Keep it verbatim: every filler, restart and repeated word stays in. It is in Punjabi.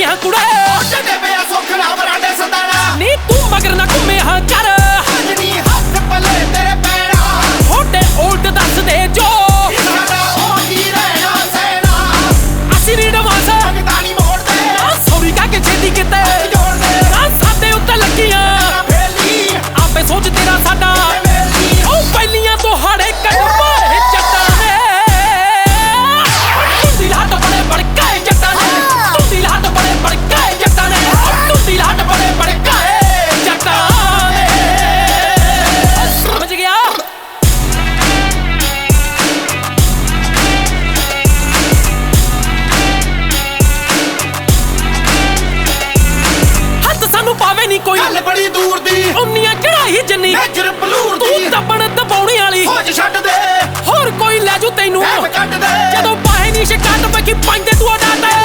ਹਾਂ ਕੁੜੇ ਚੱਡੇ ਪਿਆ ਸੋਖਣਾ ਬਰਾਂਡੇ ਸਤਾਣਾ ਨੀ ਤੂੰ ਮਗਰ ਨਾ ਘੁੰਮੇ ਹਾਂ ਕਰ ਨਹੀਂ ਹੱਥ ਪੱਲੇ ਤੇਰੇ ਪੈਣਾ ਛੋਟੇ ਉਲਟ ਦੱਸਦੇ ਜੋ ਸਾਡਾ ਉਹ ਕੀ ਰਹਿਣਾ ਸੈਨਾ ਅਸੀਂ ਨੀ ਡਵਾਂਸ ਜਗਤਾ ਨਹੀਂ ਮੋੜਦੇ ਆ ਸੌਰੀ ਕਾ ਕੇ ਛੇਤੀ ਕਿਤੇ ਜੋੜਦੇ ਆ ਸਾਡੇ ਉੱਤੇ ਲੱਗੀਆਂ ਫੇਲੀ ਆਪੇ ਸੋਚ ਤੇਰਾ ਸਾਡਾ ਫੇਲੀ ਉਹ ਪਹਿਲੀਆਂ ਤੋਂ ਹਾੜੇ ਕੱਢ ਮਾਰੇ ਜੱਟਾਂ ਨੇ ਤੂੰ ਦੀ ਲਾਟ ਬੜੇ ਬੜਕਾਏ ਜੱਟਾਂ ਨੇ ਤੂੰ ਦੀ ਲਾਟ ਬੜੇ ਬੜਕਾਏ ਜੱਟਾਂ ਨੇ ਤੂੰ ਦੀ ਲਾਟ ਬੜੇ ਬੜਕਾਏ ਜੱਟਾਂ ਨੇ ਸਮਝ ਗਿਆ ਹੱਥ ਸਾਨੂੰ ਪਾਵੇ ਨਹੀਂ ਕੋਈ ਗੱਲ ਬੜੀ ਦੂਰ ਦੀ ਉਨੀਆਂ ਚੜਾਈ ਜੰਨੀ ਨਜ਼ਰ ਬਲੂਰ ਤੂੰ ਦੀ ਦੱਬਣ ਦਬਾਉਣੀ ਵਾਲੀ ਫੌਜ ਛੱਡ ਦੇ ਹੋਰ ਕੋਈ ਲੈ ਜੂ ਤੈਨੂੰ ਐਵੇਂ ਕੱਢ ਦੇ ਜਦੋਂ ਪਾਹੇ ਨਹੀਂ ਸ਼ਿਕਾਇਤ ਪੱਕੀ ਪੰਜ ਦੇ ਤੂੰ ਡਾਟਾ